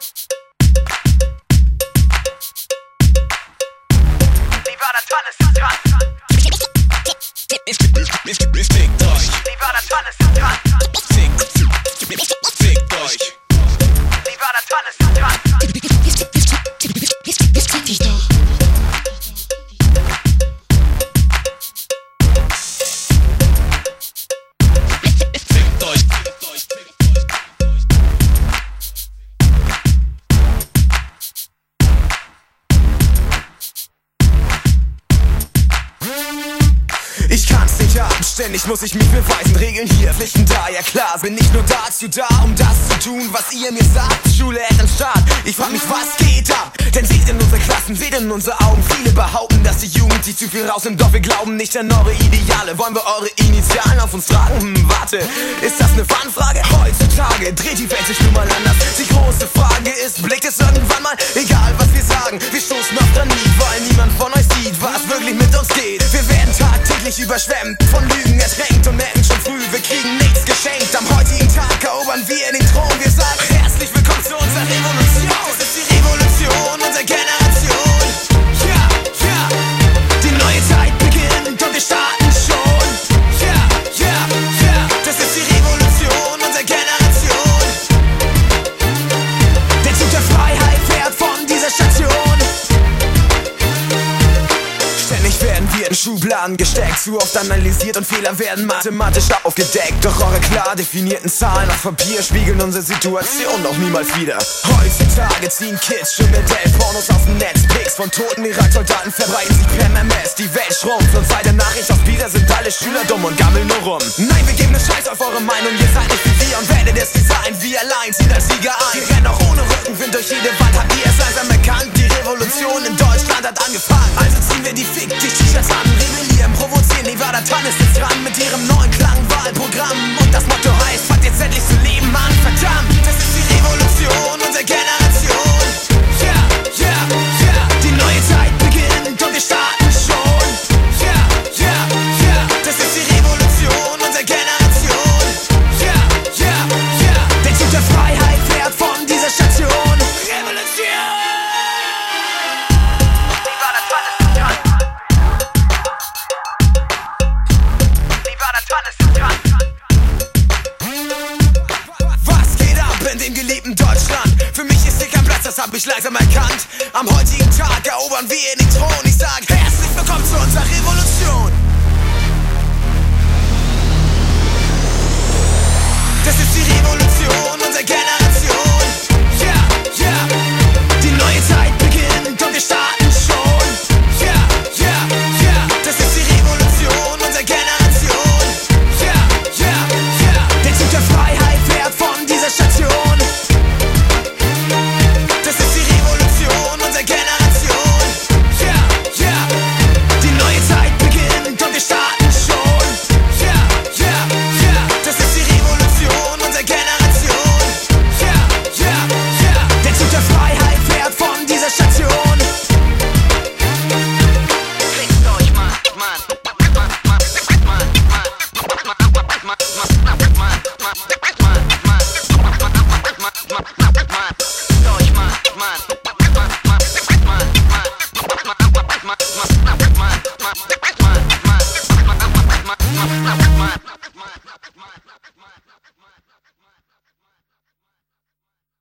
Wie war das alles dran? Fickt euch. Wie war das alles dran? Fickt euch. Wie war das alles dran? Ich kann's nicht haben, ständig muss ich mich beweisen. Regeln hier, Pflichten da, ja klar. Bin nicht nur dazu da, um das zu tun, was ihr mir sagt. Schule ist am Start, ich frag mich, was geht ab? Denn seht in unsere Klassen, seht in unsere Augen. Viele behaupten, dass die Jugend sich zu viel rausnimmt. Doch wir glauben nicht an eure Ideale. Wollen wir eure Initialen auf uns tragen? Warte, ist das eine Fangfrage? Heutzutage dreht die Welt sich nun mal anders. Die große Frage ist, blickt es irgendwann mal? Egal was wir sagen, wir stoßen auf Granit, weil niemand von euch sieht, was wirklich mit uns geht. Wir werden tagtäglich überschwemmt, von Lügen ertränkt und merken schon früh, wir kriegen nichts geschenkt. Am heutigen Tag erobern wir den Thron. Wir sagen herzlich willkommen zu unserer Revolution. Das ist die Revolution unserer Generation. Ja, ja, die neue Zeit beginnt und wir starten schon. Ja, ja, ja, das ist die Revolution unserer Generation. Der Zug der Freiheit fährt von dieser Station. Ständig werden wir in Schubladen gesteckt, zu oft analysiert und Fehler werden mathematisch aufgedeckt. Doch eure klar definierten Zahlen auf Papier spiegeln unsere Situation auch niemals wieder. Heutzutage ziehen Kids Schimmeldell-Pornos aus dem Netz. Pics von toten Irak-Soldaten verbreiten sich per MS. Die Welt schrumpft und seit der Nachricht aus Pisa sind alle Schüler dumm und gammeln nur rum. Nein, wir geben ne Scheiß auf eure Meinung, ihr seid nicht wie wir und werdet es nicht sein. Wir allein ziehen als Sieger ein. Wir rennen auch ohne Rückenwind durch jede Wand. Habt ihr es langsam erkannt? Die Revolution in Deutschland hat angefangen. Also ziehen wir die Fick-Dich-T-Shirts an, rebellieren, provozieren. Die Wadertan ist jetzt dran mit ihrem neuen Klangwahlprogramm. Und das Motto heißt, fangt jetzt endlich zu leben an. Verdammt, das ist die Revolution unserer Generation. Ja, ja, ja, die neue Zeit beginnt und wir starten schon. Ja, ja, ja, das ist die Revolution unserer Generation. Ja, ja, ja, der Zug der Freiheit fährt von dieser Station. Revolution! Wie war das alles dran? Wie war das alles dran? Was geht ab in dem geliebten Deutschland? Für mich ist hier kein Platz, das hab ich langsam erkannt. Am heutigen Tag erobern wir den Thron. Ich sag herzlich willkommen zu unserer Revolution. Das ist die Revolution unserer Generation.